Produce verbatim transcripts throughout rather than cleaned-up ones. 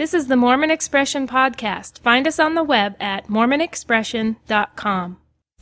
This is the Mormon Expression Podcast. Find us on the web at mormon expression dot com.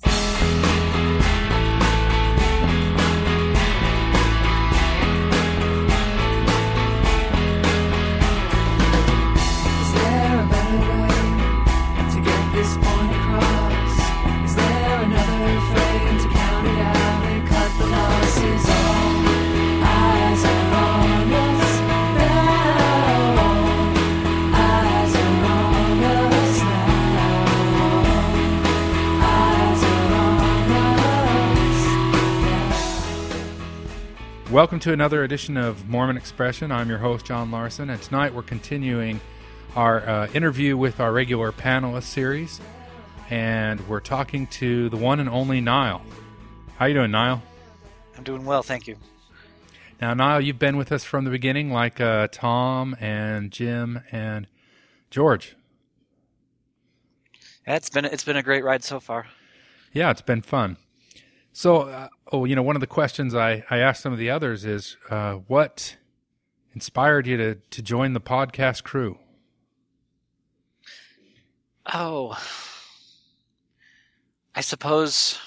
Welcome to another edition of Mormon Expression. I'm your host, John Larson, and tonight we're continuing our uh, interview with our regular panelist series, and we're talking to the one and only Niall. How you doing, Niall? I'm doing well, thank you. Now, Niall, you've been with us from the beginning, like uh, Tom and Jim and George. Yeah, it's been it's been a great ride so far. Yeah, it's been fun. So, uh, oh, you know, one of the questions I, I asked some of the others is, uh, what inspired you to, to join the podcast crew? Oh, I suppose,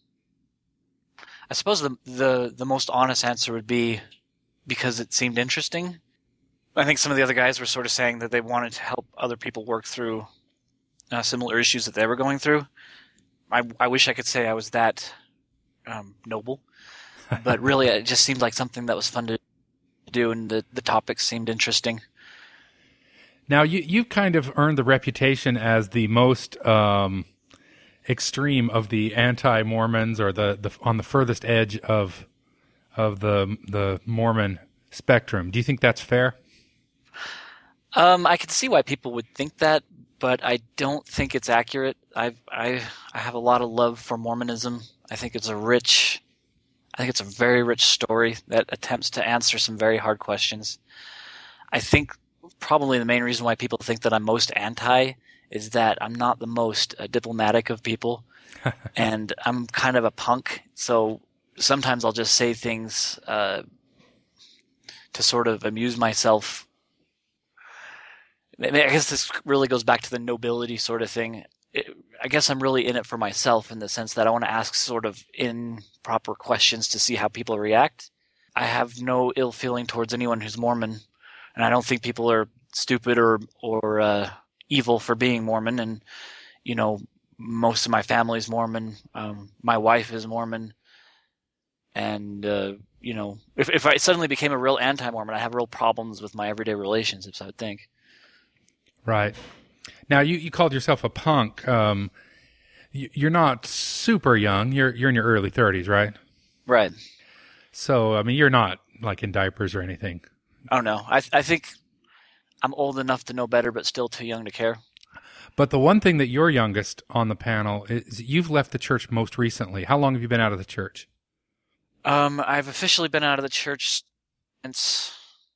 I suppose the, the, the most honest answer would be because it seemed interesting. I think some of the other guys were sort of saying that they wanted to help other people work through uh, similar issues that they were going through. I, I wish I could say I was that Um, noble, but really it just seemed like something that was fun to do, and the, the topics seemed interesting. Now, you, you've kind of earned the reputation as the most um, extreme of the anti-Mormons, or the, the on the furthest edge of of the the Mormon spectrum. Do you think that's fair? Um, I can see why people would think that, but I don't think it's accurate. I I I have a lot of love for Mormonism. I think it's a rich, I think it's a very rich story that attempts to answer some very hard questions. I think probably the main reason why people think that I'm most anti is that I'm not the most uh, diplomatic of people, and I'm kind of a punk. So sometimes I'll just say things uh, to sort of amuse myself. I guess this really goes back to the nobility sort of thing. It, I guess I'm really in it for myself, in the sense that I want to ask sort of improper questions to see how people react. I have no ill feeling towards anyone who's Mormon, and I don't think people are stupid or or uh, evil for being Mormon. And you know, most of my family's Mormon. Um, my wife is Mormon, and uh, you know, if if I suddenly became a real anti-Mormon, I have real problems with my everyday relationships, I would think. Right. Now, you, you called yourself a punk. Um, you, you're not super young. You're you're in your early thirties, right? Right. So, I mean, you're not like in diapers or anything. Oh no, I I think I'm old enough to know better, but still too young to care. But the one thing that you're youngest on the panel is you've left the church most recently. How long have you been out of the church? Um, I've officially been out of the church since,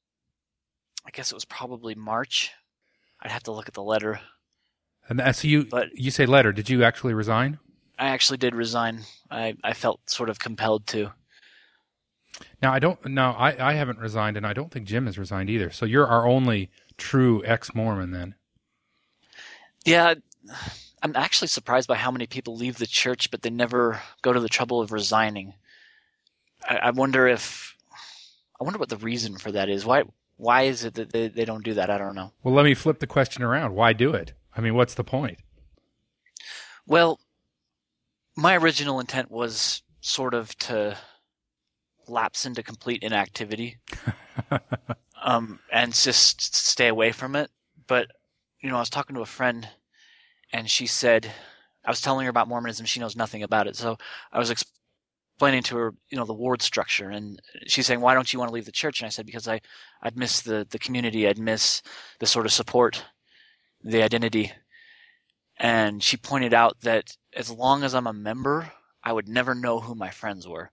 I guess it was probably March. I'd have to look at the letter. And so you but you say letter. Did you actually resign? I actually did resign. I, I felt sort of compelled to. Now I don't. No, I, I haven't resigned, and I don't think Jim has resigned either. So you're our only true ex-Mormon then. Yeah, I'm actually surprised by how many people leave the church, but they never go to the trouble of resigning. I, I wonder if I wonder what the reason for that is. Why why is it that they, they don't do that? I don't know. Well, let me flip the question around. Why do it? I mean, what's the point? Well, my original intent was sort of to lapse into complete inactivity um, and just stay away from it. But, you know, I was talking to a friend, and she said, I was telling her about Mormonism. She knows nothing about it. So I was explaining to her, you know, the ward structure. And she's saying, why don't you want to leave the church? And I said, because I, I'd miss the, the community. I'd miss the sort of support, the identity. And she pointed out that as long as I'm a member, I would never know who my friends were.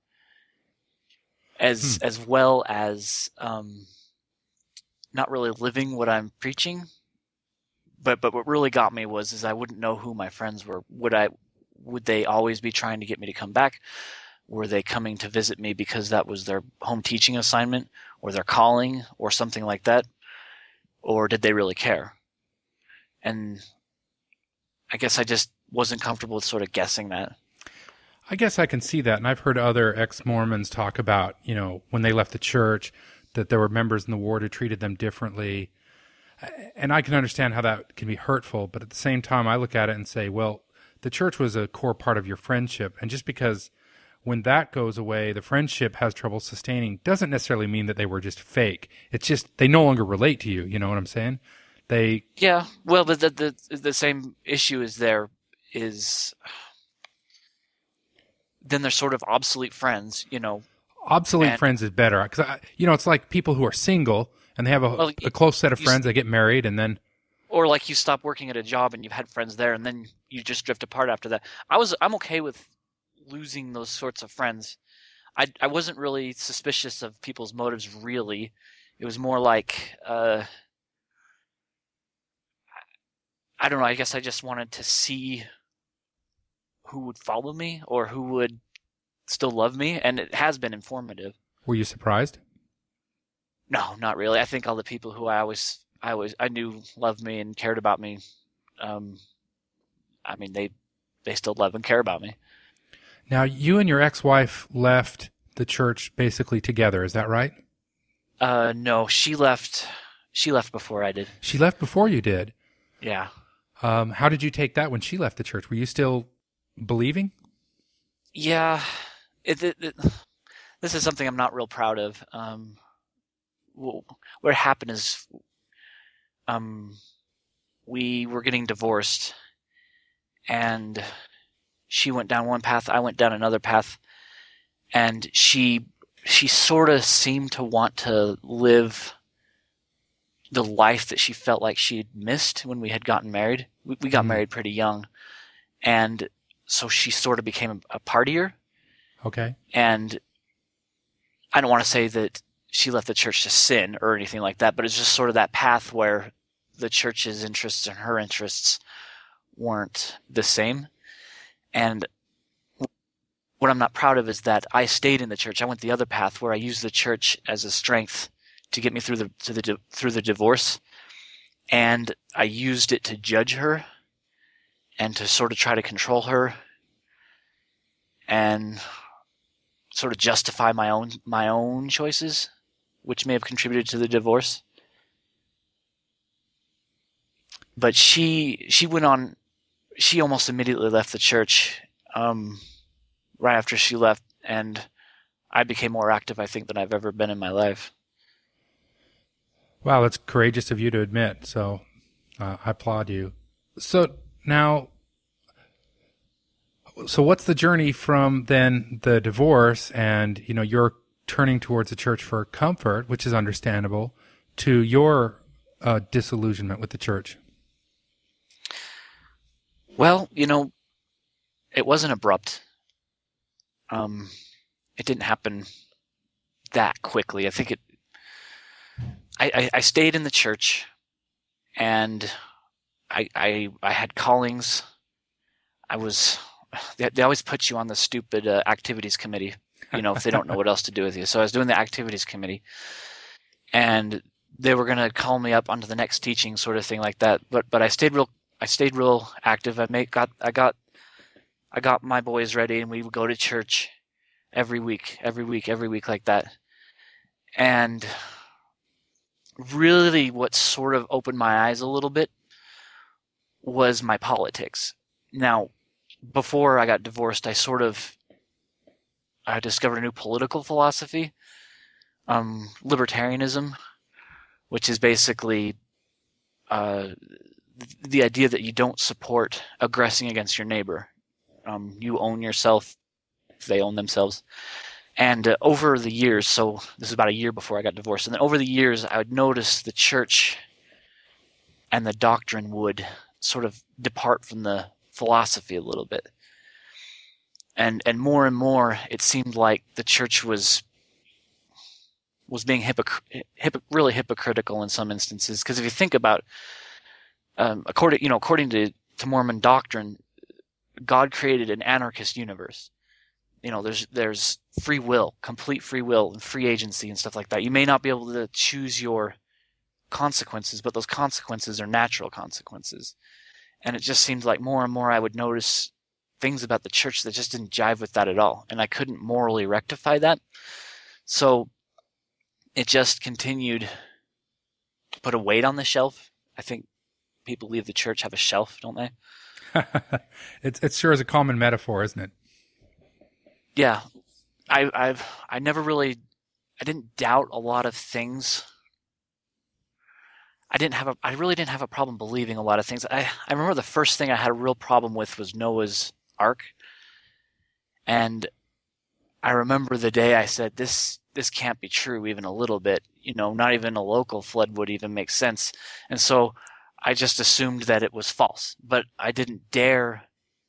As hmm. as well as um, not really living what I'm preaching. But but what really got me was is I wouldn't know who my friends were. Would I would they always be trying to get me to come back? Were they coming to visit me because that was their home teaching assignment or their calling or something like that? or did they really care? And I guess I just wasn't comfortable with sort of guessing that. I guess I can see that, and I've heard other ex-Mormons talk about, you know, when they left the church, that there were members in the ward who treated them differently. And I can understand how that can be hurtful, but at the same time, I look at it and say, well, the church was a core part of your friendship, and just because when that goes away, the friendship has trouble sustaining, doesn't necessarily mean that they were just fake. It's just they no longer relate to you, you know what I'm saying? They Yeah, well, but the, the, the same issue is there is then they're sort of obsolete friends, you know. Obsolete and, friends is better, because, you know, it's like people who are single, and they have a, well, a close set of you, friends, they get married, and then... Or like you stop working at a job and you've had friends there, and then you just drift apart after that. I was, I'm okay with losing those sorts of friends. I, I wasn't really suspicious of people's motives, really. It was more like, uh, I don't know, I guess I just wanted to see who would follow me or who would still love me, and it has been informative. Were you surprised? No, not really. I think all the people who I always, I always, I knew loved me and cared about me. Um, I mean, they, they still love and care about me. Now, you and your ex-wife left the church basically together. Is that right? Uh, no, she left. She left before I did. She left before you did. Yeah. Um, how did you take that when she left the church? Were you still believing? Yeah. It, it, it, this is something I'm not real proud of. Um, what happened is, um, we were getting divorced, and she went down one path, I went down another path, and she she sort of seemed to want to live the life that she felt like she had missed when we had gotten married. We, we got mm-hmm. married pretty young, and so she sort of became a, a partier. Okay. And I don't want to say that she left the church to sin or anything like that, but it's just sort of that path where the church's interests and her interests weren't the same. And what I'm not proud of is that I stayed in the church. I went the other path where I used the church as a strength to get me through the to the through the divorce, and I used it to judge her and to sort of try to control her and sort of justify my own my own choices, which may have contributed to the divorce. But she she went on. She almost immediately left the church um, right after she left, and I became more active, I think, than I've ever been in my life. Wow, that's courageous of you to admit, so uh, I applaud you. So now, so what's the journey from then the divorce and, you know, you're turning towards the church for comfort, which is understandable, to your uh, disillusionment with the church? Well, you know, it wasn't abrupt. Um, it didn't happen that quickly. I think it. I, I, I stayed in the church, and I, I I had callings. I was. They, they always put you on the stupid uh, activities committee, you know, if they don't know what else to do with you. So I was doing the activities committee, and they were going to call me up onto the next teaching, sort of thing like that. But but I stayed real. I stayed real active. I made got I got I got my boys ready, and we would go to church every week, every week, every week like that. And really, what sort of opened my eyes a little bit was my politics. Now, before I got divorced, I sort of I discovered a new political philosophy, um, libertarianism, which is basically uh, the idea that you don't support aggressing against your neighbor. Um, you own yourself, they own themselves. And uh, over the years, so this is about a year before I got divorced, and then over the years I would notice the church and the doctrine would sort of depart from the philosophy a little bit. And and more and more it seemed like the church was was being hypocr- hypo- really hypocritical in some instances. Because if you think about Um, according, you know, according to, to Mormon doctrine, God created an anarchist universe. You know, there's there's free will, complete free will, and free agency and stuff like that. You may not be able to choose your consequences, but those consequences are natural consequences. And it just seemed like more and more I would notice things about the church that just didn't jive with that at all. And I couldn't morally rectify that. So it just continued to put a weight on the shelf. I think people leave the church have a shelf, don't they? it's it sure is a common metaphor, isn't it? Yeah. I I've I never really I didn't doubt a lot of things. I didn't have a I really didn't have a problem believing a lot of things. I, I remember the first thing I had a real problem with was Noah's Ark. And I remember the day I said, this this can't be true even a little bit. You know, not even a local flood would even make sense. And so I just assumed that it was false. But I didn't dare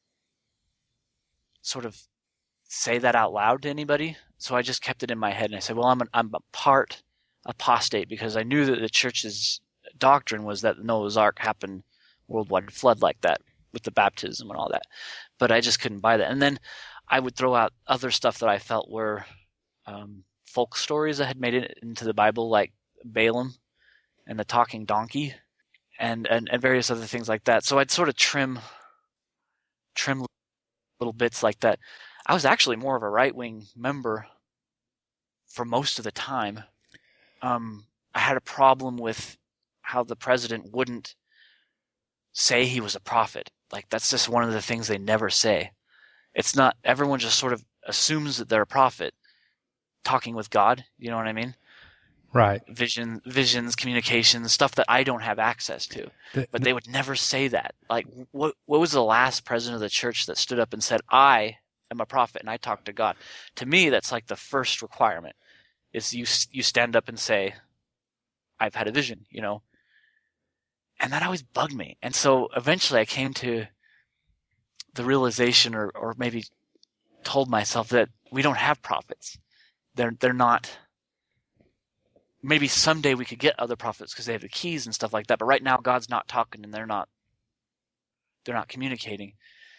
sort of say that out loud to anybody. So I just kept it in my head. And I said, well, I'm, an, I'm a part apostate because I knew that the church's doctrine was that Noah's Ark happened worldwide flood like that with the baptism and all that. But I just couldn't buy that. And then I would throw out other stuff that I felt were um, folk stories that had made it into the Bible, like Balaam and the talking donkey and, and, and various other things like that. So I'd sort of trim trim little bits like that. I was actually more of a right-wing member for most of the time. Um, I had a problem with how the president wouldn't say he was a prophet. Like, that's just one of the things they never say. It's not, everyone just sort of assumes that they're a prophet talking with God. You know what I mean? Right. Vision, visions, communications, stuff that I don't have access to. The, but they would never say that. Like, what, what was the last president of the church that stood up and said, I am a prophet and I talk to God? To me, that's like the first requirement is you, you stand up and say, I've had a vision, you know? And that always bugged me. And so eventually I came to the realization or, or maybe told myself that we don't have prophets. They're, they're not, maybe someday we could get other prophets because they have the keys and stuff like that. But right now God's not talking and they're not, they're not communicating.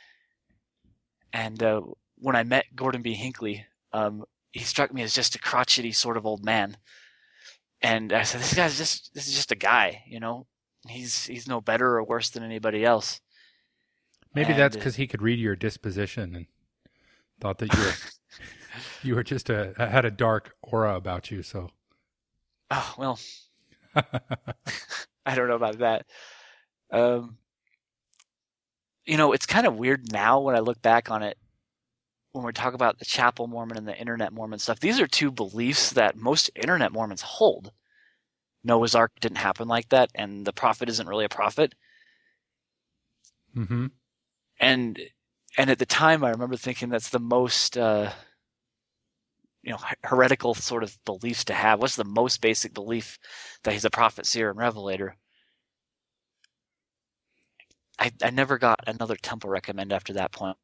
And uh, when I met Gordon B. Hinckley, um, he struck me as just a crotchety sort of old man. And I said, this guy's just, this is just a guy, you know? He's he's no better or worse than anybody else. Maybe and, that's because he could read your disposition and thought that you were you were just a had a dark aura about you. So, oh well, I don't know about that. Um, you know, it's kind of weird now when I look back on it. When we talk about the Chapel Mormon and the Internet Mormon stuff, these are two beliefs that most Internet Mormons hold. Noah's Ark didn't happen like that, and the prophet isn't really a prophet. Mm-hmm. And and at the time, I remember thinking that's the most, uh, you know, heretical sort of beliefs to have. What's the most basic belief that he's a prophet, seer, and revelator? I I never got another temple recommend after that point.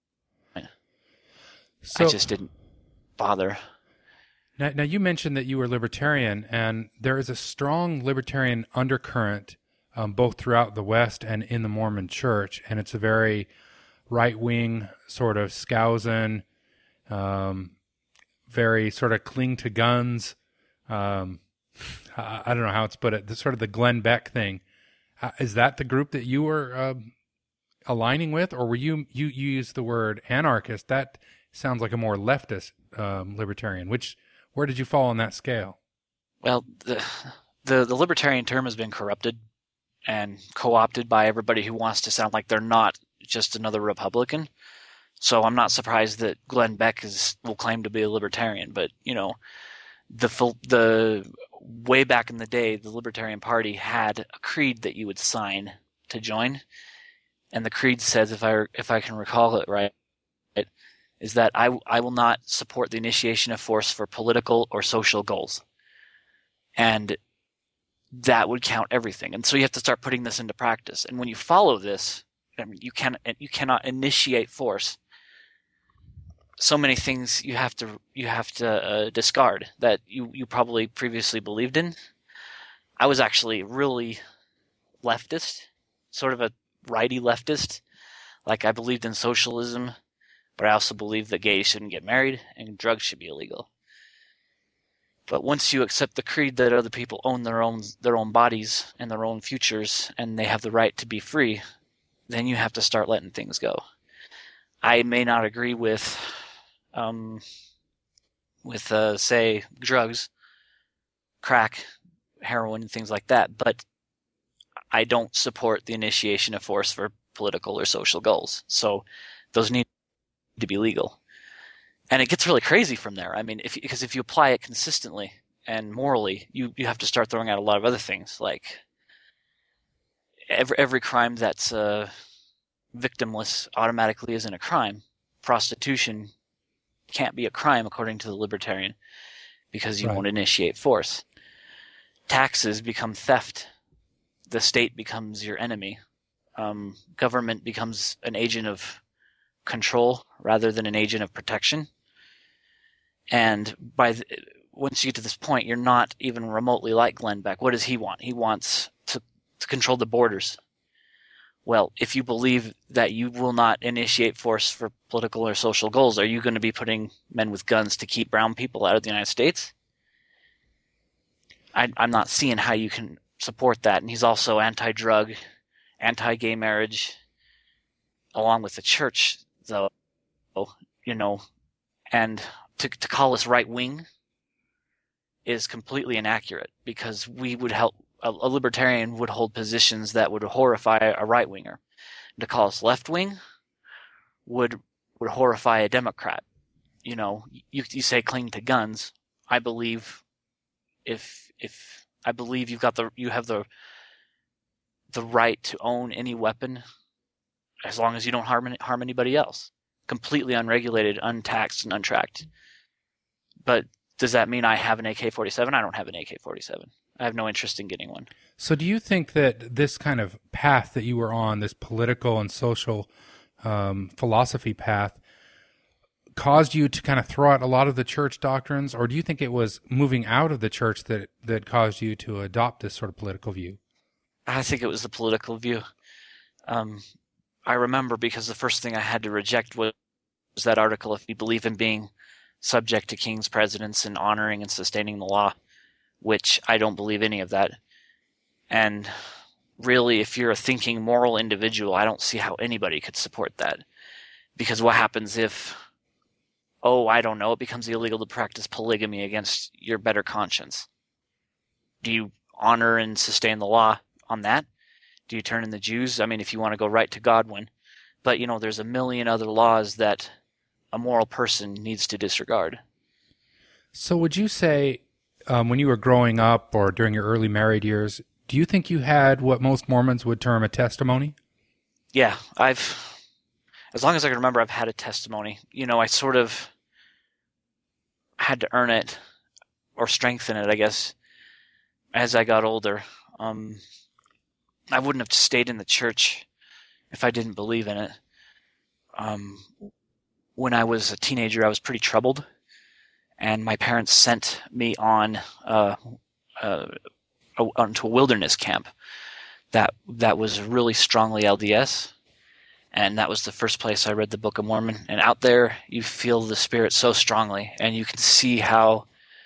So, I just didn't bother. Now, now, you mentioned that you were libertarian, and there is a strong libertarian undercurrent um, both throughout the West and in the Mormon Church, and it's a very right-wing sort of Skousen, um, very sort of cling to guns. Um, I, I don't know how it's put it. The, sort of the Glenn Beck thing. Uh, is that the group that you were uh, aligning with, or were you you, you used the word anarchist? That sounds like a more leftist um, libertarian. Which Where did you fall on that scale? Well, the, the the libertarian term has been corrupted and co-opted by everybody who wants to sound like they're not just another Republican. So I'm not surprised that Glenn Beck is will claim to be a libertarian. But you know, the the way back in the day, the Libertarian Party had a creed that you would sign to join, and the creed says, if I if I can recall it right, is that I, I will not support the initiation of force for political or social goals. And that would count everything. And so you have to start putting this into practice. And when you follow this, I mean, you can you cannot initiate force. So many things you have to you have to uh, discard that you, you probably previously believed in. I was actually really leftist, sort of a righty leftist. Like, I believed in socialism, but I also believed that gays shouldn't get married and drugs should be illegal. But once you accept the creed that other people own their own their own bodies and their own futures, and they have the right to be free, then you have to start letting things go. I may not agree with, um, with uh, say, drugs, crack, heroin, and things like that, but I don't support the initiation of force for political or social goals. So those need to be legal. And it gets really crazy from there. I mean, if because if you apply it consistently and morally, you, you have to start throwing out a lot of other things, like every every crime that's uh, victimless automatically isn't a crime. Prostitution can't be a crime according to the libertarian because you Right. won't initiate force. Taxes become theft. The state becomes your enemy. Um, government becomes an agent of control rather than an agent of protection. And by the, once you get to this point, you're not even remotely like Glenn Beck. What does he want? He wants to, to control the borders. Well, if you believe that you will not initiate force for political or social goals, are you going to be putting men with guns to keep brown people out of the United States? I, I'm not seeing how you can support that. And he's also anti-drug, anti-gay marriage, along with the church, though, you know, and to to call us right-wing is completely inaccurate because we would help a, a libertarian would hold positions that would horrify a right-winger. To call us left-wing would would horrify a Democrat. You know, you you say cling to guns. I believe if if I believe you've got the you have the the right to own any weapon as long as you don't harm harm anybody else. Completely unregulated, untaxed, and untracked. But does that mean I have an A K forty-seven? I don't have an A K forty-seven. I have no interest in getting one. So do you think that this kind of path that you were on, this political and social um, philosophy path, caused you to kind of throw out a lot of the church doctrines, or do you think it was moving out of the church that, that caused you to adopt this sort of political view? I think it was the political view. Um, I remember because the first thing I had to reject was, was that article, if you believe in being subject to kings, presidents, and honoring and sustaining the law, which I don't believe any of that. And really, if you're a thinking, moral individual, I don't see how anybody could support that. Because what happens if, oh, I don't know, it becomes illegal to practice polygamy against your better conscience? Do you honor and sustain the law on that? Do you turn in the Jews? I mean, if you want to go right to Godwin. But, you know, there's a million other laws that a moral person needs to disregard. So would you say, um, when you were growing up or during your early married years, do you think you had what most Mormons would term a testimony? Yeah, I've, as long as I can remember, I've had a testimony. You know, I sort of had to earn it or strengthen it, I guess, as I got older. Um, I wouldn't have stayed in the church if I didn't believe in it. Um, when I was a teenager, I was pretty troubled, and my parents sent me on uh, uh, onto a wilderness camp that that was really strongly L D S, and that was the first place I read the Book of Mormon. And out there, you feel the Spirit so strongly, and you can see how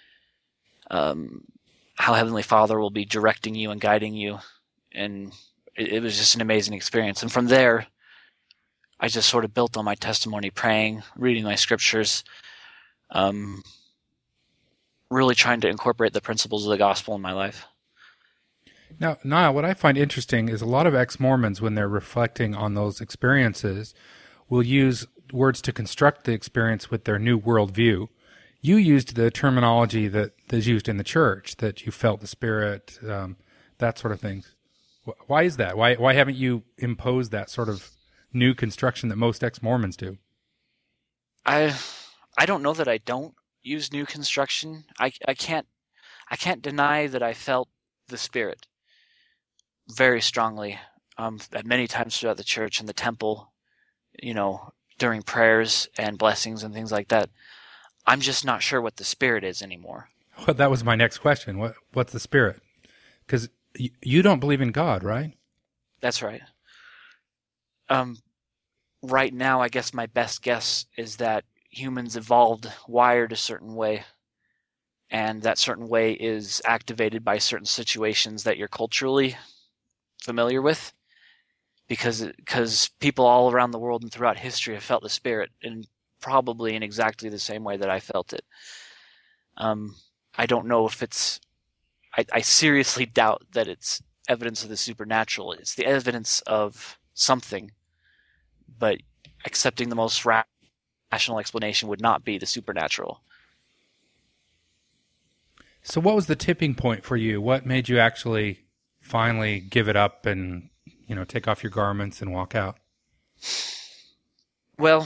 um, how Heavenly Father will be directing you and guiding you. And it, it was just an amazing experience. And from there, I just sort of built on my testimony, praying, reading my scriptures, um, really trying to incorporate the principles of the gospel in my life. Now, Niall, what I find interesting is a lot of ex-Mormons, when they're reflecting on those experiences, will use words to construct the experience with their new worldview. You used the terminology that is used in the church, that you felt the Spirit, um, that sort of thing. Why is that? Why why haven't you imposed that sort of new construction that most ex-Mormons do? I I don't know that I don't use new construction. I I can't I can't deny that I felt the Spirit very strongly um, at many times throughout the church and the temple, you know, during prayers and blessings and things like that. I'm just not sure what the Spirit is anymore. Well, that was my next question. What what's the Spirit? Because y- you don't believe in God, right? That's right. Um, right now, I guess my best guess is that humans evolved wired a certain way, and that certain way is activated by certain situations that you're culturally familiar with, because because people all around the world and throughout history have felt the Spirit, and probably in exactly the same way that I felt it. Um, I don't know if it's I, I seriously doubt that it's evidence of the supernatural. It's the evidence of something, but accepting the most ra- rational explanation would not be the supernatural. So what was the tipping point for you? What made you actually finally give it up and, you know, take off your garments and walk out? Well,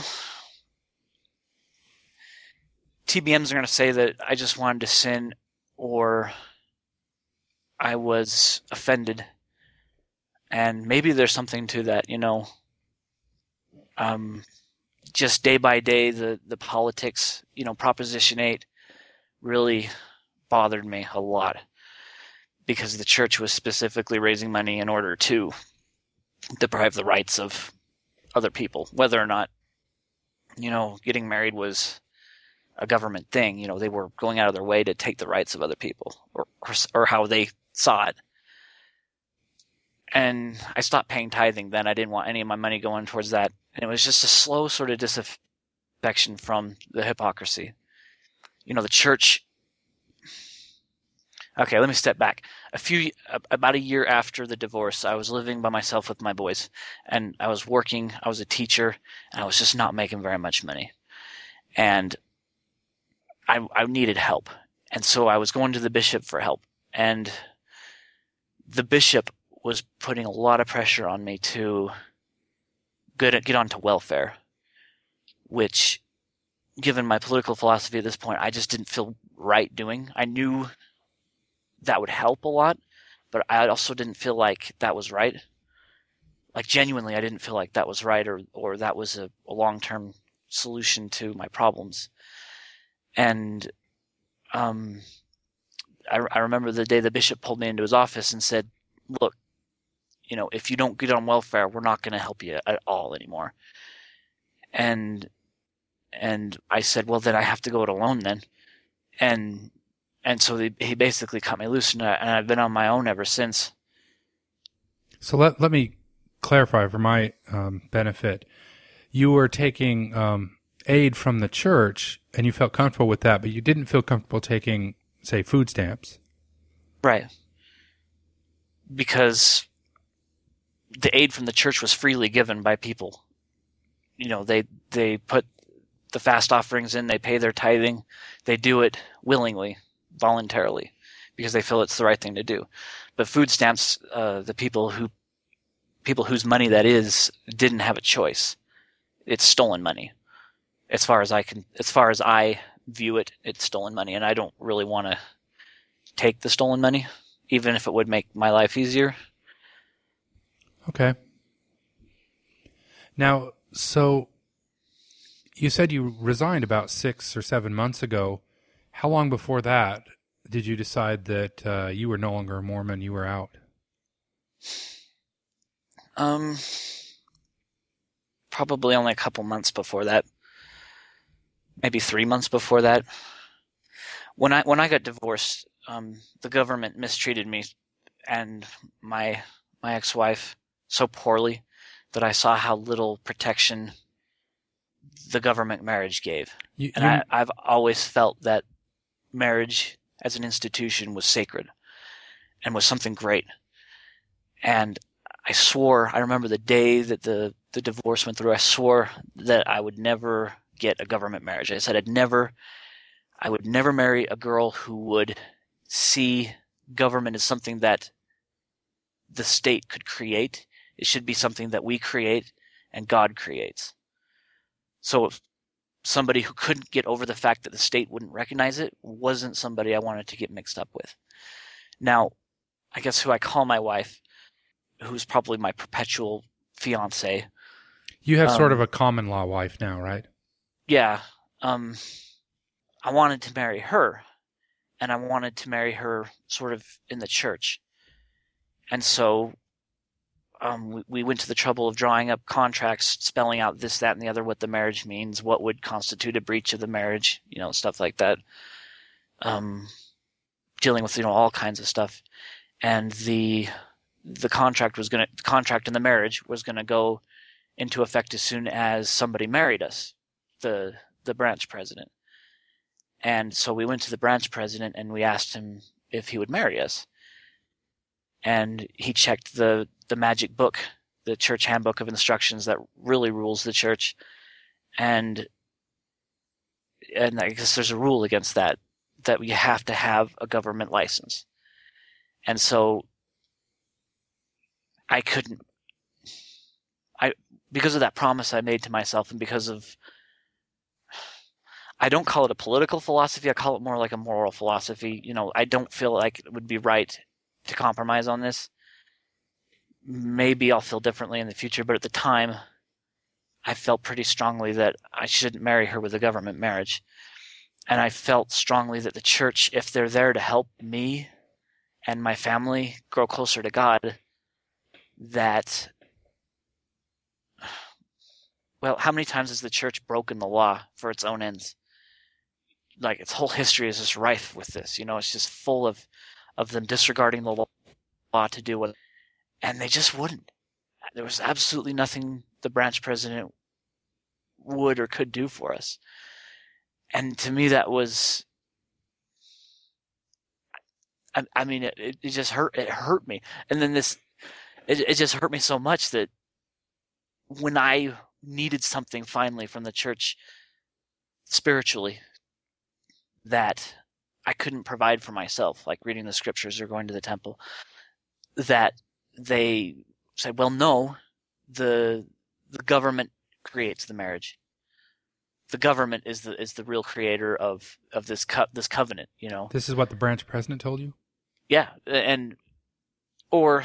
T B Ms are going to say that I just wanted to sin, or I was offended. And maybe there's something to that, you know. Um, just day by day, the, the politics, you know, Proposition eight really bothered me a lot, because the church was specifically raising money in order to deprive the rights of other people, whether or not, you know, getting married was a government thing. You know, they were going out of their way to take the rights of other people, or, or, or how they saw it. And I stopped paying tithing then. I didn't want any of my money going towards that. And it was just a slow sort of disaffection from the hypocrisy. You know, the church... Okay, let me step back. A few, about a year after the divorce, I was living by myself with my boys, and I was working. I was a teacher, and I was just not making very much money, and I, I needed help. And so I was going to the bishop for help, and the bishop was putting a lot of pressure on me to get get onto welfare, which, given my political philosophy at this point, I just didn't feel right doing. I knew that would help a lot, but I also didn't feel like that was right. Like, genuinely, I didn't feel like that was right, or, or that was a, a long-term solution to my problems. And um, I, I remember the day the bishop pulled me into his office and said, look, you know, if you don't get on welfare, we're not going to help you at all anymore. And and I said, well, then I have to go it alone then. And And so he, he basically cut me loose, and, I, and I've been on my own ever since. So let let me clarify for my um, benefit. You were taking um, aid from the church, and you felt comfortable with that, but you didn't feel comfortable taking, say, food stamps. Right. Because the aid from the church was freely given by people. You know, they they put the fast offerings in, they pay their tithing, they do it willingly, voluntarily, because they feel it's the right thing to do. But food stamps, uh, the people who, people whose money that is, didn't have a choice. It's stolen money. As far as I can, as far as I view it, it's stolen money, and I don't really want to take the stolen money, even if it would make my life easier. Okay. Now, so you said you resigned about six or seven months ago. How long before that did you decide that uh, you were no longer a Mormon, you were out? Um, probably only a couple months before that. Maybe three months before that. When I when I got divorced, um, the government mistreated me and my my ex-wife so poorly that I saw how little protection the government marriage gave. You, and you... I, I've always felt that marriage as an institution was sacred and was something great. And I swore, I remember the day that the, the divorce went through, I swore that I would never get a government marriage. I said I'd never, I would never marry a girl who would see government as something that the state could create. It should be something that we create and God creates. So somebody who couldn't get over the fact that the state wouldn't recognize it wasn't somebody I wanted to get mixed up with. Now, I guess who I call my wife, who's probably my perpetual fiance. You have um, sort of a common law wife now, right? Yeah. Um, I wanted to marry her, and I wanted to marry her sort of in the church. And so um, we, we went to the trouble of drawing up contracts, spelling out this, that, and the other, what the marriage means, what would constitute a breach of the marriage, you know, stuff like that. um, dealing with, you know, all kinds of stuff. And the the contract was going to, the contract in the marriage was going to go into effect as soon as somebody married us, the the branch president. And so we went to the branch president and we asked him if he would marry us. And he checked the, the magic book, the church handbook of instructions that really rules the church. And and I guess there's a rule against that, that you have to have a government license. And so I couldn't, I, because of that promise I made to myself, and because of, I don't call it a political philosophy, I call it more like a moral philosophy. You know, I don't feel like it would be right to compromise on this. Maybe I'll feel differently in the future, but at the time, I felt pretty strongly that I shouldn't marry her with a government marriage. And I felt strongly that the church, if they're there to help me and my family grow closer to God, that, well, how many times has the church broken the law for its own ends? Like, its whole history is just rife with this. You know, it's just full of, of them disregarding the law to do what, and they just wouldn't. There was absolutely nothing the branch president would or could do for us. And to me, that was, I, I mean, it, it just hurt, it hurt me. And then this, it, it just hurt me so much that when I needed something finally from the church spiritually that I couldn't provide for myself, like reading the scriptures or going to the temple, that they said, well, no, the the government creates the marriage. The government is the is the real creator of of this co- this covenant, you know. This is what the branch president told you? Yeah, and or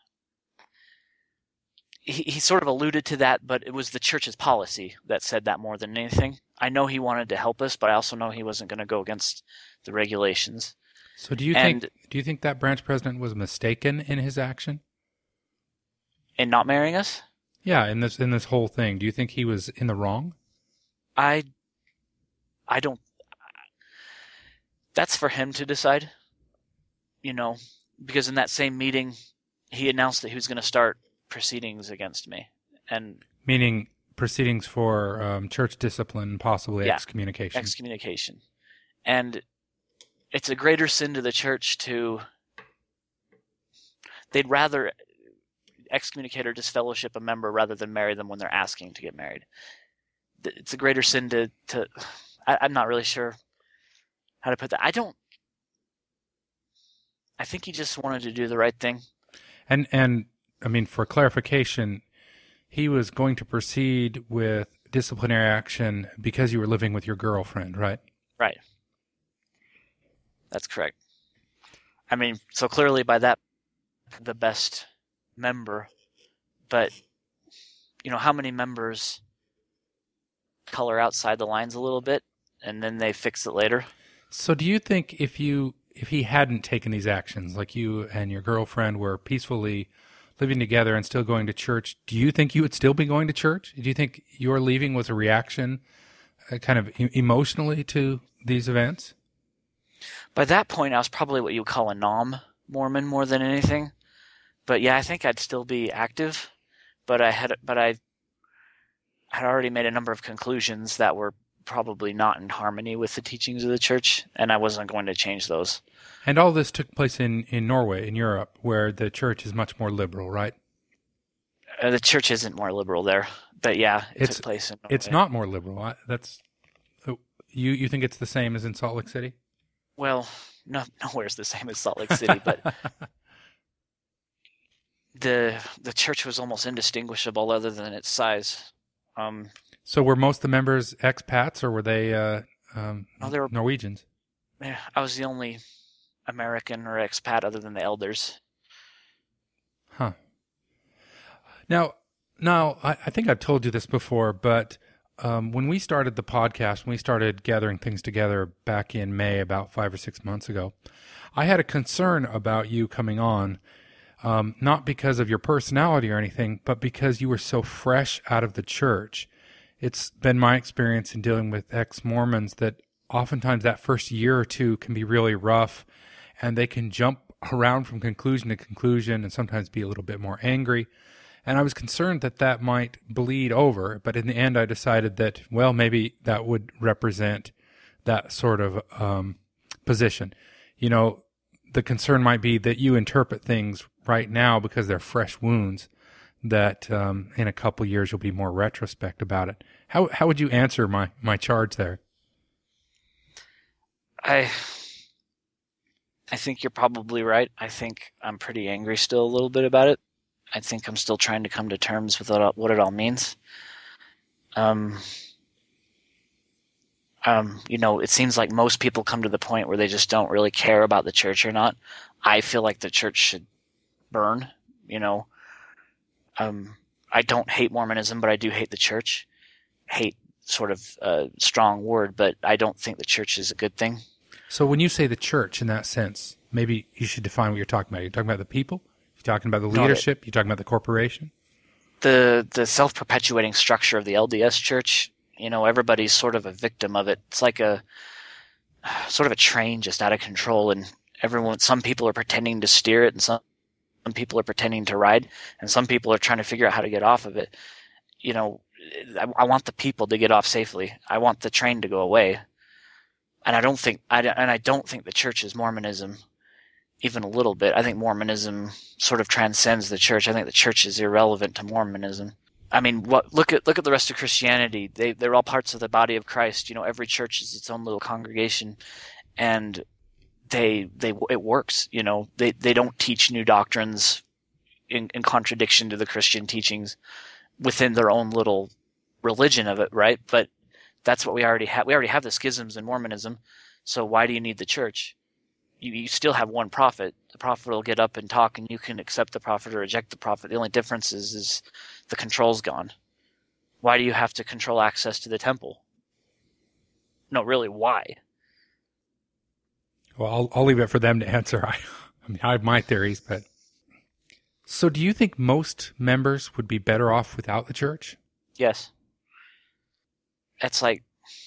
he he sort of alluded to that, but it was the church's policy that said that more than anything. I know he wanted to help us, but I also know he wasn't going to go against the regulations. So do you and, think do you think that branch president was mistaken in his action? In not marrying us? Yeah, in this in this whole thing, do you think he was in the wrong? I, I don't. That's for him to decide, you know, because in that same meeting, he announced that he was going to start proceedings against me, and meaning proceedings for um, church discipline, possibly yeah, excommunication. Excommunication, and it's a greater sin to the church to. They'd rather excommunicate or disfellowship a member rather than marry them when they're asking to get married. It's a greater sin to, to I, I'm not really sure how to put that. I don't, I think he just wanted to do the right thing. And, and I mean, for clarification, he was going to proceed with disciplinary action because you were living with your girlfriend, right? Right. That's correct. I mean, so clearly by that, the best member, but, you know, how many members color outside the lines a little bit and then they fix it later? So do you think if you if he hadn't taken these actions, like you and your girlfriend were peacefully living together and still going to church, do you think you would still be going to church? Do you think your leaving was a reaction uh, kind of e- emotionally to these events? By that point, I was probably what you would call a nom-Mormon more than anything. But yeah, I think I'd still be active, but I had but I had already made a number of conclusions that were probably not in harmony with the teachings of the church, and I wasn't going to change those. And all this took place in, in Norway, in Europe, where the church is much more liberal, right? Uh, the church isn't more liberal there, but yeah, it it's, took place in Norway. It's not more liberal. I, that's you. You think it's the same as in Salt Lake City? Well, no, nowhere's the same as Salt Lake City, but the the church was almost indistinguishable other than its size. Um, so were most of the members expats, or were they uh, um, no, they were Norwegians? Yeah, I was the only American or expat other than the elders. Huh. Now, now I, I think I've told you this before, but um, when we started the podcast, when we started gathering things together back in May, about five or six months ago, I had a concern about you coming on. Um, not because of your personality or anything, but because you were so fresh out of the church. It's been my experience in dealing with ex-Mormons that oftentimes that first year or two can be really rough, and they can jump around from conclusion to conclusion and sometimes be a little bit more angry. And I was concerned that that might bleed over, but in the end I decided that, well, maybe that would represent that sort of um, position. You know, the concern might be that you interpret things right now because they're fresh wounds, that um, in a couple years you'll be more retrospect about it. How how would you answer my, my charge there? I I think you're probably right. I think I'm pretty angry still a little bit about it. I think I'm still trying to come to terms with what, what it all means. Um, um, you know, it seems like most people come to the point where they just don't really care about the church or not. I feel like the church should burn, you know. Um, I don't hate Mormonism, but I do hate the church. Hate, sort of a strong word, but I don't think the church is a good thing. So when you say the church in that sense, maybe you should define what you're talking about. You're talking about the people? You're talking about the leadership? You're talking about the corporation? The the self-perpetuating structure of the L D S church, you know, everybody's sort of a victim of it. It's like a sort of a train just out of control, and everyone, some people are pretending to steer it, and some, some people are pretending to ride, and some people are trying to figure out how to get off of it. You know, I, I want the people to get off safely. I want the train to go away. And I don't think, I, and I don't think the church is Mormonism, even a little bit. I think Mormonism sort of transcends the church. I think the church is irrelevant to Mormonism. I mean, what look at look at the rest of Christianity. They they're all parts of the body of Christ. You know, every church is its own little congregation, and they they it works. You know, they they don't teach new doctrines in, in contradiction to the Christian teachings within their own little religion of it, right? But that's what we already have. We already have the schisms in Mormonism, so why do you need the church? You, you still have one prophet. The prophet will get up and talk, and you can accept the prophet or reject the prophet. The only difference is, is the control's gone. Why do you have to control access to the temple? No, really, why? Well, I'll, I'll leave it for them to answer. I, I mean, I have my theories, but... So do you think most members would be better off without the church? Yes. It's like...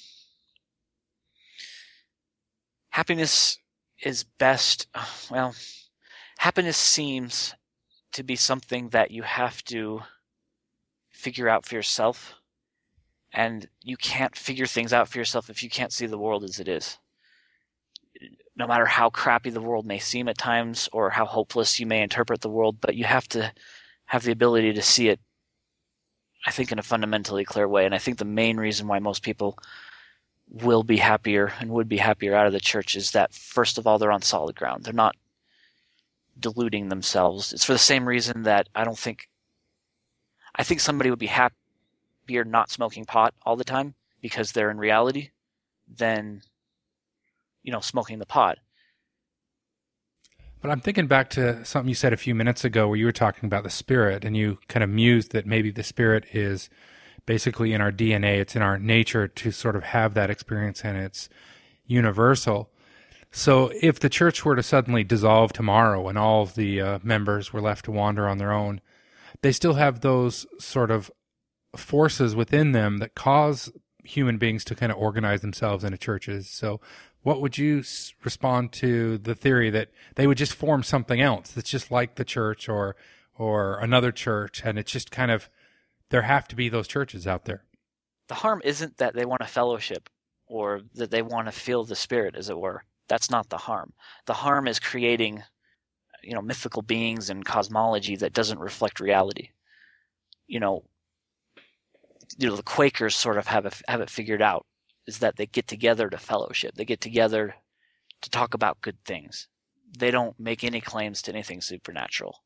Happiness is best... Well, happiness seems to be something that you have to figure out for yourself. And you can't figure things out for yourself if you can't see the world as it is. No matter how crappy the world may seem at times or how hopeless you may interpret the world, but you have to have the ability to see it, I think, in a fundamentally clear way. And I think the main reason why most people will be happier and would be happier out of the church is that, first of all, they're on solid ground. They're not deluding themselves. It's for the same reason that I don't think – I think somebody would be happier not smoking pot all the time because they're in reality than – you know, smoking the pot. But I'm thinking back to something you said a few minutes ago where you were talking about the spirit, and you kind of mused that maybe the spirit is basically in our D N A. It's in our nature to sort of have that experience, and it's universal. So if the church were to suddenly dissolve tomorrow and all of the uh, members were left to wander on their own, they still have those sort of forces within them that cause human beings to kind of organize themselves into churches. So what would you s- respond to the theory that they would just form something else that's just like the church or or another church, and it's just kind of, there have to be those churches out there? The harm isn't that they want a fellowship or that they want to feel the spirit, as it were. That's not the harm. The harm is creating, you know, mythical beings and cosmology that doesn't reflect reality. You know, you know, the Quakers sort of have, a, have it figured out, is that they get together to fellowship. They get together to talk about good things. They don't make any claims to anything supernatural.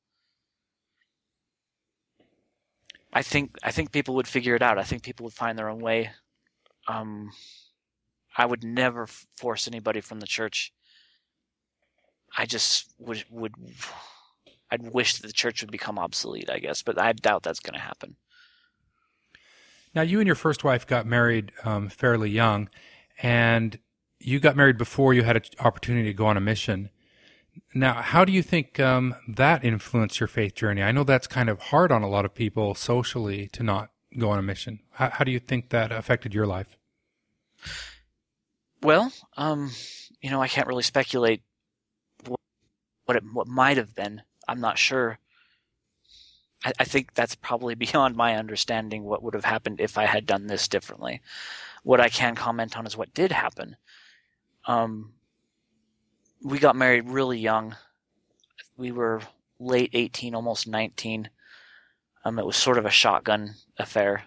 I think I think people would figure it out. I think people would find their own way. Um, I would never force anybody from the church. I just would would I'd wish that the church would become obsolete, I guess, but I doubt that's going to happen. Now, you and your first wife got married um, fairly young, and you got married before you had an opportunity to go on a mission. Now, how do you think um, that influenced your faith journey? I know that's kind of hard on a lot of people socially to not go on a mission. How, how do you think that affected your life? Well, um, you know, I can't really speculate what, what it what might have been. I'm not sure. I, I think that's probably beyond my understanding what would have happened if I had done this differently. What I can comment on is what did happen. Um, we got married really young. We were late eighteen, almost nineteen. Um, it was sort of a shotgun affair.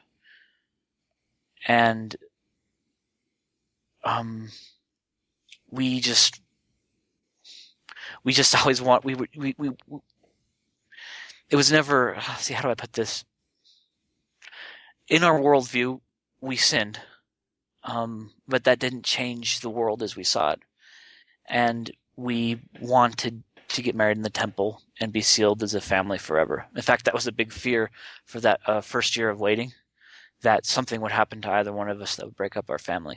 And um, we just we just always want we, we we we it was never, see, how do I put this? In our worldview, we sinned, um, but that didn't change the world as we saw it. And we wanted to get married in the temple and be sealed as a family forever. In fact, that was a big fear for that uh, first year of waiting, that something would happen to either one of us that would break up our family.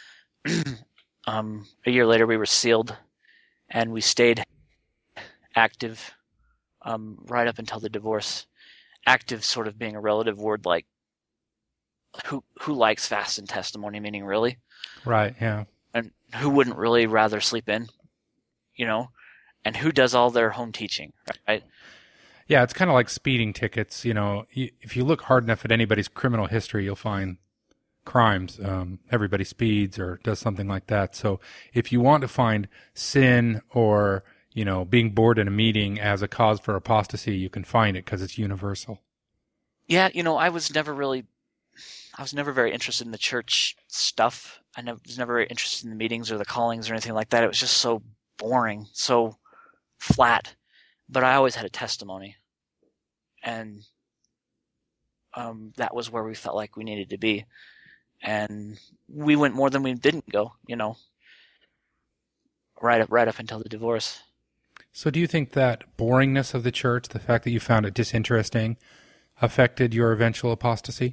um, a year later, we were sealed, and we stayed active um, right up until the divorce. Active sort of being a relative word, like who who likes fast and testimony, meaning really? Right, yeah. And who wouldn't really rather sleep in, you know? And who does all their home teaching, right? Yeah, it's kind of like speeding tickets. You know, if you look hard enough at anybody's criminal history, you'll find crimes. Um, everybody speeds or does something like that. So if you want to find sin or, you know, being bored in a meeting as a cause for apostasy, you can find it because it's universal. Yeah, you know, I was never really, I was never very interested in the church stuff. I never, was never very interested in the meetings or the callings or anything like that. It was just so boring, so flat. But I always had a testimony, and um, that was where we felt like we needed to be. And we went more than we didn't go, you know, right up, right up until the divorce. So do you think that boringness of the church, the fact that you found it disinteresting, affected your eventual apostasy?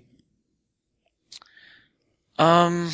Um,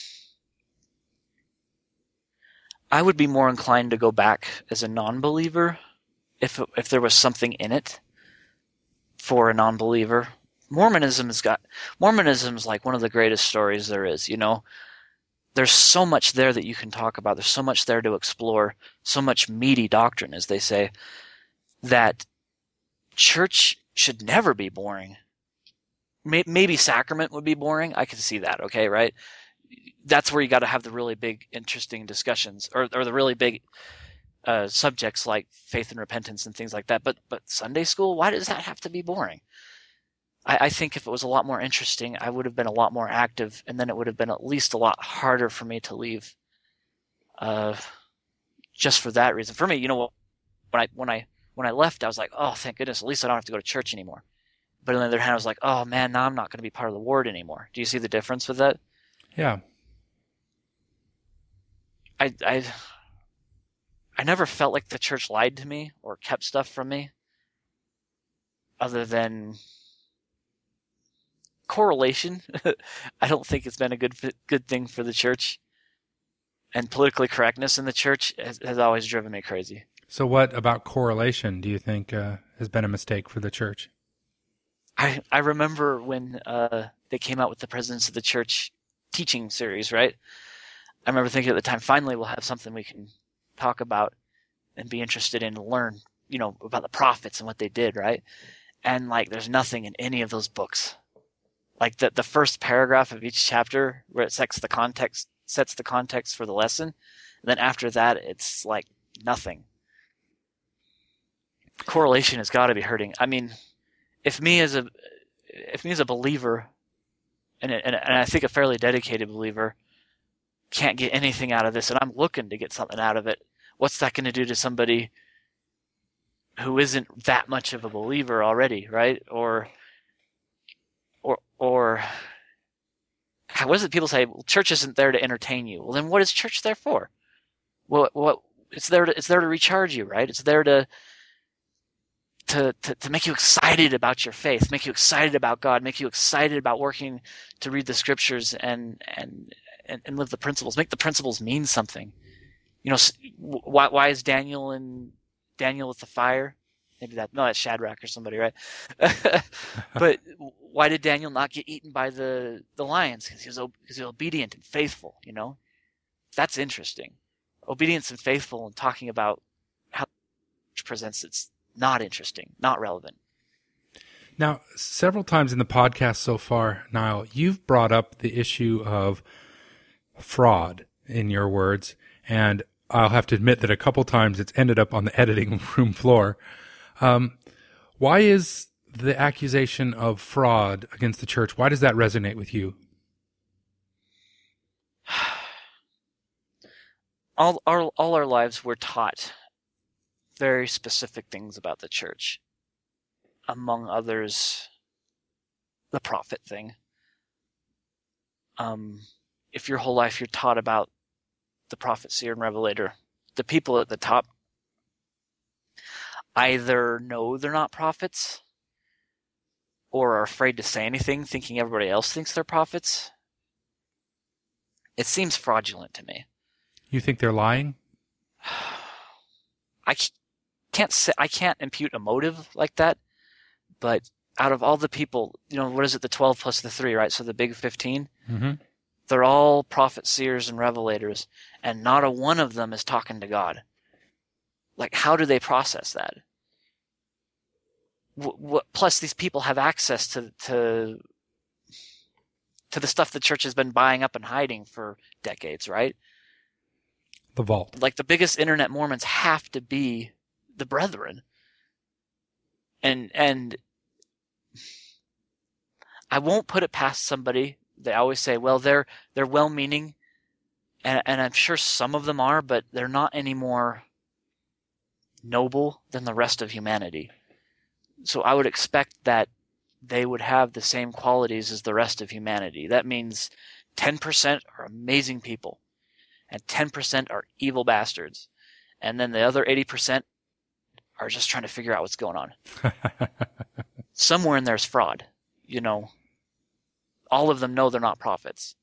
I would be more inclined to go back as a non-believer if if there was something in it for a non-believer. Mormonism has got Mormonism is like one of the greatest stories there is, you know. There's so much there that you can talk about. There's so much there to explore, so much meaty doctrine, as they say, that church should never be boring. Maybe sacrament would be boring. I could see that, okay, right? That's where you got to have the really big, interesting discussions, or, or the really big uh, subjects like faith and repentance and things like that. But but Sunday school, why does that have to be boring? I, I think if it was a lot more interesting, I would have been a lot more active, and then it would have been at least a lot harder for me to leave. Uh, just for that reason. For me, you know, when I when I when I left, I was like, oh, thank goodness, at least I don't have to go to church anymore. But on the other hand, I was like, oh man, now I'm not going to be part of the ward anymore. Do you see the difference with that? Yeah. I I I never felt like the church lied to me or kept stuff from me, other than correlation. I don't think it's been a good good thing for the church, and politically correctness in the church has, has always driven me crazy. So what about correlation do you think uh, has been a mistake for the church? I, I remember when uh, they came out with the Presidents of the Church teaching series, right? I remember thinking at the time, finally we'll have something we can talk about and be interested in and learn, you know, about the prophets and what they did, right? And, like, there's nothing in any of those books. Like, the, the first paragraph of each chapter where it sets the context, sets the context for the lesson, and then after that, it's, like, nothing. Correlation has got to be hurting. I mean... If me as a, if me as a believer, and, and and I think a fairly dedicated believer, can't get anything out of this, and I'm looking to get something out of it, what's that going to do to somebody who isn't that much of a believer already, right? Or, or, or, what is it people say? Well, church isn't there to entertain you. Well, then what is church there for? Well, what it's there to it's there to recharge you, right? It's there to. To, to, to make you excited about your faith, make you excited about God, make you excited about working to read the scriptures and and and, and live the principles. Make the principles mean something. You know, why why is Daniel and Daniel with the fire? Maybe that no, that's Shadrach or somebody, right? But why did Daniel not get eaten by the the lions? Because he was because he was obedient and faithful. You know, that's interesting. Obedience and faithful and talking about how it presents it's not interesting, not relevant. Now, several times in the podcast so far, Niall, you've brought up the issue of fraud, in your words, and I'll have to admit that a couple times it's ended up on the editing room floor. Um, why is the accusation of fraud against the church, why does that resonate with you? All our, all our lives we're taught very specific things about the church. Among others, the prophet thing. Um, if your whole life you're taught about the prophet, seer, and revelator, the people at the top either know they're not prophets or are afraid to say anything, thinking everybody else thinks they're prophets. It seems fraudulent to me. You think they're lying? I can't say, I can't impute a motive like that, but out of all the people, you know, what is it, the twelve plus the three, right? So the big fifteen? Mm-hmm. They're all prophets, seers, and revelators, and not a one of them is talking to God. Like, how do they process that? W- w- plus, these people have access to, to to the stuff the church has been buying up and hiding for decades, right? The vault. Like, the biggest internet Mormons have to be the Brethren. And and I won't put it past somebody. They always say, well, they're they're well-meaning, and, and I'm sure some of them are, but they're not any more noble than the rest of humanity. So I would expect that they would have the same qualities as the rest of humanity. That means ten percent are amazing people, and ten percent are evil bastards, and then the other eighty percent are just trying to figure out what's going on. Somewhere in there's fraud, you know. All of them know they're not prophets.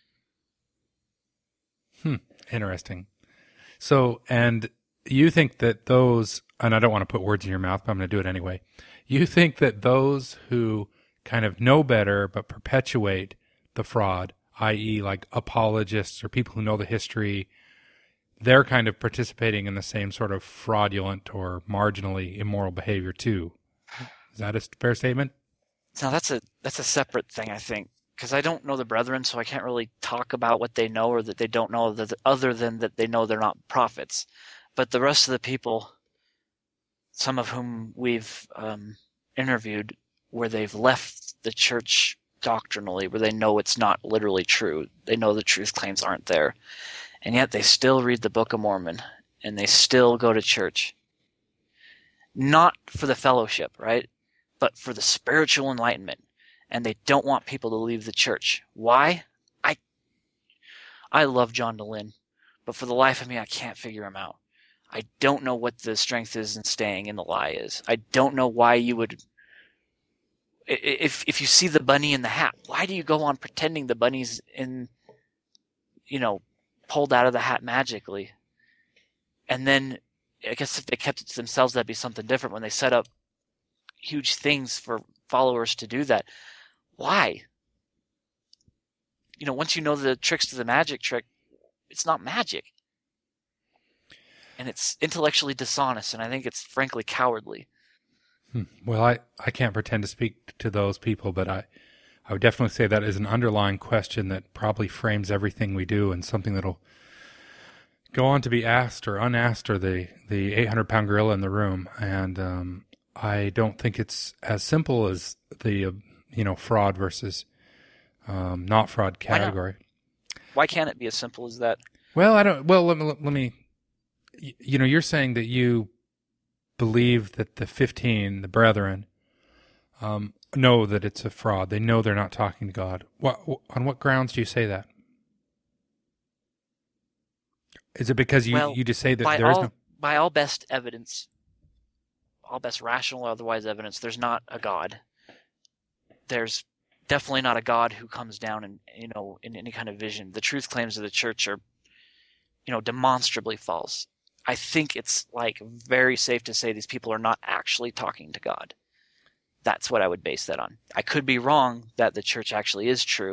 Hmm. Interesting. So, and you think that those, and I don't want to put words in your mouth, but I'm going to do it anyway. You think that those who kind of know better but perpetuate the fraud, that is like apologists or people who know the history, they're kind of participating in the same sort of fraudulent or marginally immoral behavior too. Is that a fair statement? Now that's a that's a separate thing, I think, because I don't know the Brethren, so I can't really talk about what they know or that they don't know, that, other than that they know they're not prophets. But the rest of the people, some of whom we've um, interviewed, where they've left the church doctrinally, where they know it's not literally true, they know the truth claims aren't there, and yet they still read the Book of Mormon, and they still go to church. Not for the fellowship, right? But for the spiritual enlightenment. And they don't want people to leave the church. Why? I I love John DeLynn, but for the life of me, I can't figure him out. I don't know what the strength is in staying in the lie is. I don't know why you would... If if you see the bunny in the hat, why do you go on pretending the bunny's in, you know, pulled out of the hat magically? And then, I guess if they kept it to themselves, that'd be something different when they set up huge things for followers to do that. Why? You know, once you know the tricks to the magic trick, it's not magic. And it's intellectually dishonest, and I think it's frankly cowardly. Hmm. Well, I, I can't pretend to speak to those people, but I, I would definitely say that is an underlying question that probably frames everything we do, and something that'll go on to be asked or unasked, or the, the eight hundred pound gorilla in the room. And um, I don't think it's as simple as the, uh, you know, fraud versus um, not fraud category. Why not? Why can't it be as simple as that? Well, I don't, well, let me, let me, you know, you're saying that you believe that the fifteen, the Brethren, um, know that it's a fraud. They know they're not talking to God. What, on what grounds do you say that? Is it because you, well, you just say that by there all, is no... By all best evidence, all best rational or otherwise evidence, there's not a God. There's definitely not a God who comes down and, you know, in any kind of vision. The truth claims of the church are, you know, demonstrably false. I think it's like very safe to say these people are not actually talking to God. That's what I would base that on. I could be wrong that the church actually is true,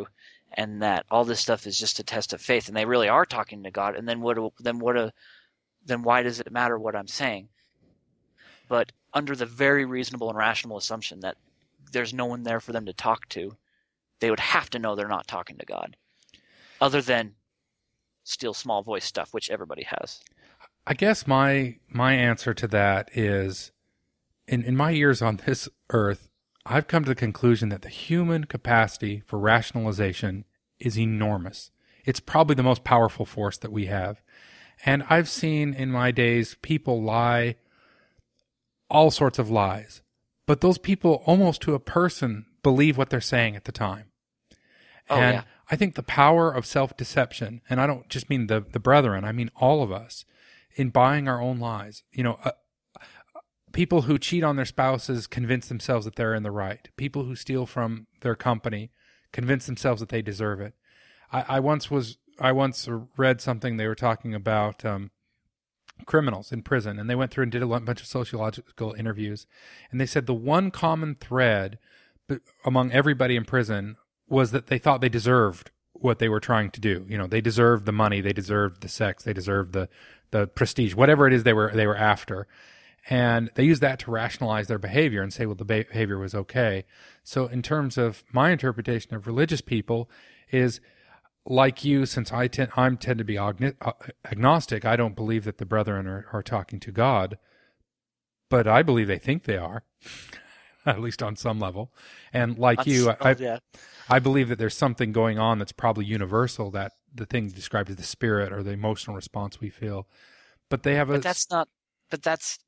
and that all this stuff is just a test of faith, and they really are talking to God, and then what? Then what? A, then why does it matter what I'm saying? But under the very reasonable and rational assumption that there's no one there for them to talk to, they would have to know they're not talking to God, other than still small voice stuff, which everybody has. I guess my my answer to that is, in, in my years on this earth, I've come to the conclusion that the human capacity for rationalization is enormous. It's probably the most powerful force that we have. And I've seen in my days people lie all sorts of lies. But those people, almost to a person, believe what they're saying at the time. Oh, and yeah. I think the power of self-deception, and I don't just mean the, the brethren, I mean all of us, in buying our own lies. You know, uh, people who cheat on their spouses convince themselves that they're in the right. People who steal from their company convince themselves that they deserve it. I, I once was, I once read something they were talking about um, criminals in prison, and they went through and did a bunch of sociological interviews, and they said the one common thread among everybody in prison was that they thought they deserved what they were trying to do. You know, they deserved the money, they deserved the sex, they deserved the the prestige, whatever it is they were they were after. And they used that to rationalize their behavior and say, well, the behavior was okay. So in terms of my interpretation of religious people is, like you, since I tend, I'm tend to be agnostic, I don't believe that the brethren are, are talking to God, but I believe they think they are, at least on some level. And like That's, you, oh, I, yeah. I believe that there's something going on that's probably universal, that the thing described as the spirit or the emotional response we feel. But they have a... But that's not... But that's...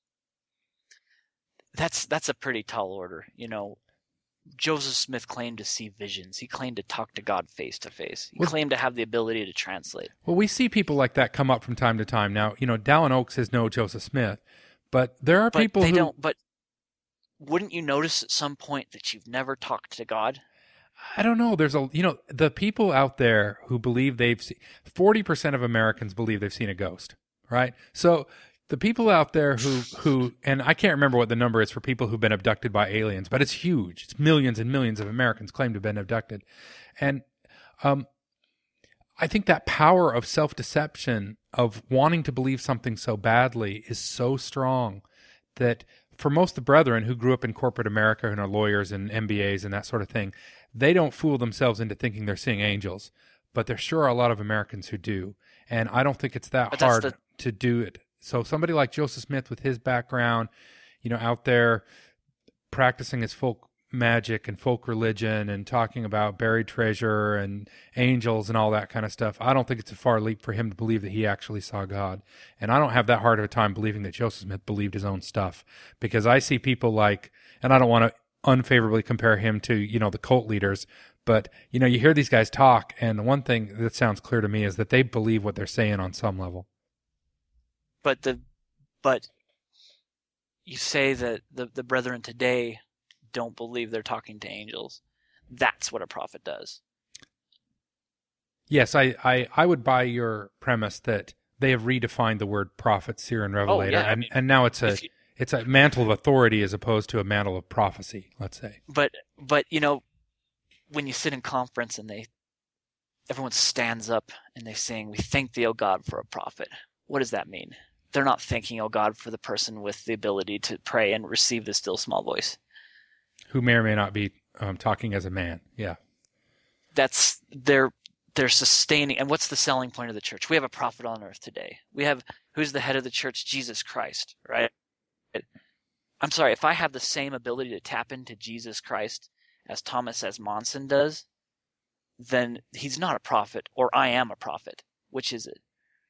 That's that's a pretty tall order, you know. Joseph Smith claimed to see visions. He claimed to talk to God face to face. He well, claimed to have the ability to translate. Well, we see people like that come up from time to time. Now, you know, Dallin Oaks is no Joseph Smith, but there are but people they who don't. But wouldn't you notice at some point that you've never talked to God? I don't know. There's a, you know, the people out there who believe they've seen, forty percent of Americans believe they've seen a ghost, right? So the people out there who, who, and I can't remember what the number is for people who've been abducted by aliens, but it's huge. It's millions and millions of Americans claim to have been abducted. And um, I think that power of self-deception, of wanting to believe something so badly, is so strong that for most of the brethren who grew up in corporate America and are lawyers and M B As and that sort of thing, they don't fool themselves into thinking they're seeing angels. But there sure are a lot of Americans who do. And I don't think it's that But that's hard the- to do it. So somebody like Joseph Smith with his background, you know, out there practicing his folk magic and folk religion and talking about buried treasure and angels and all that kind of stuff, I don't think it's a far leap for him to believe that he actually saw God. And I don't have that hard of a time believing that Joseph Smith believed his own stuff, because I see people like, and I don't want to unfavorably compare him to, you know, the cult leaders, but, you know, you hear these guys talk, and the one thing that sounds clear to me is that they believe what they're saying on some level. But the, but you say that the, the brethren today don't believe they're talking to angels. That's what a prophet does. Yes, I, I, I would buy your premise that they have redefined the word prophet, seer, and revelator, yeah, I and, mean, and now it's a if you- it's a mantle of authority as opposed to a mantle of prophecy, let's say. But but you know, when you sit in conference and they, everyone stands up and they sing, "We thank thee, O God, for a prophet." What does that mean? They're not thanking, "Oh God," for the person with the ability to pray and receive the still small voice. Who may or may not be um, talking as a man. Yeah. That's they're they're sustaining. And what's the selling point of the church? We have a prophet on earth today. We have, who's the head of the church? Jesus Christ, right? I'm sorry, if I have the same ability to tap into Jesus Christ as Thomas S. Monson does, then he's not a prophet, or I am a prophet. Which is it?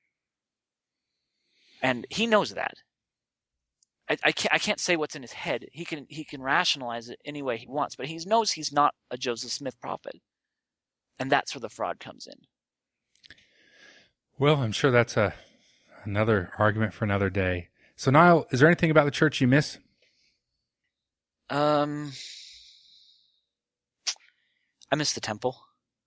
And he knows that. I, I can't I can't say what's in his head. He can he can rationalize it any way he wants, but he knows he's not a Joseph Smith prophet. And that's where the fraud comes in. Well, I'm sure that's a another argument for another day. So, Niall, is there anything about the church you miss? Um, I miss the temple.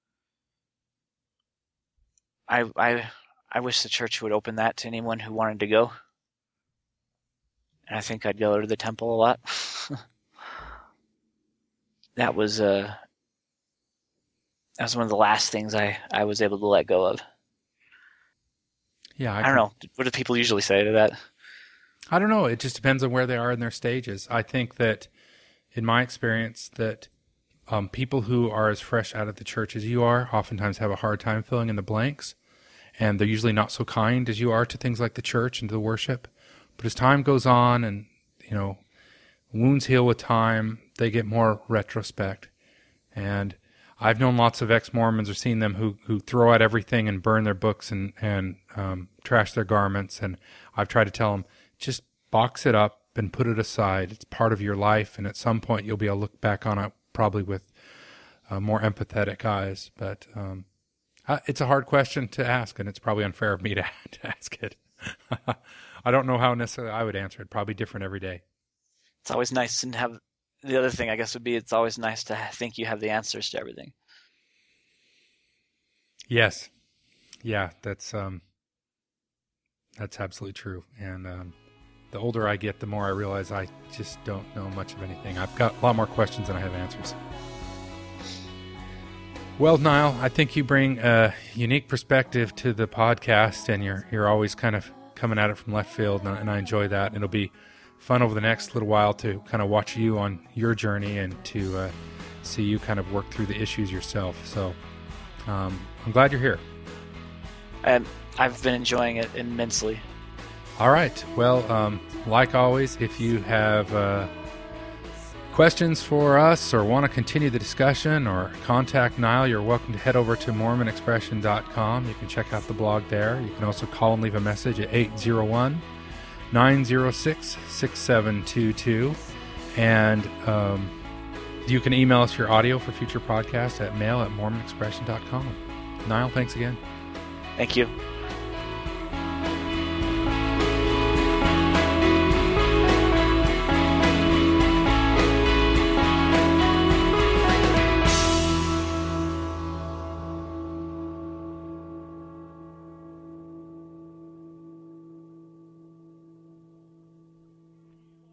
I I I wish the church would open that to anyone who wanted to go. And I think I'd go to the temple a lot. That was uh that was one of the last things I, I was able to let go of. Yeah, I, I don't know. What do people usually say to that? I don't know. It just depends on where they are in their stages. I think that, in my experience, that um, people who are as fresh out of the church as you are oftentimes have a hard time filling in the blanks, and they're usually not so kind as you are to things like the church and to the worship. But as time goes on and, you know, wounds heal with time, they get more retrospect. And I've known lots of ex-Mormons or seen them who, who throw out everything and burn their books and, and um, trash their garments. And I've tried to tell them, just box it up and put it aside. It's part of your life. And at some point you'll be able to look back on it probably with uh, more empathetic eyes. But um, it's a hard question to ask, and it's probably unfair of me to, to ask it. I don't know how necessarily I would answer it. Probably different every day. It's always nice to have. The other thing, I guess, would be it's always nice to think you have the answers to everything. Yes. Yeah, that's um, that's absolutely true. And um, the older I get, the more I realize I just don't know much of anything. I've got a lot more questions than I have answers. Well, Niall, I think you bring a unique perspective to the podcast, and you're you're always kind of coming at it from left field, and, and I enjoy that. It'll be fun over the next little while to kind of watch you on your journey and to uh, see you kind of work through the issues yourself. So um, I'm glad you're here. And I've been enjoying it immensely. All right. Well, um, like always, if you have uh, questions for us or want to continue the discussion or contact Niall, you're welcome to head over to Mormon Expression dot com. You can check out the blog there. You can also call and leave a message at eight zero one, nine zero six, six seven two two. And um, you can email us your audio for future podcasts at mail at Mormon Expression dot com. Niall, thanks again. Thank you.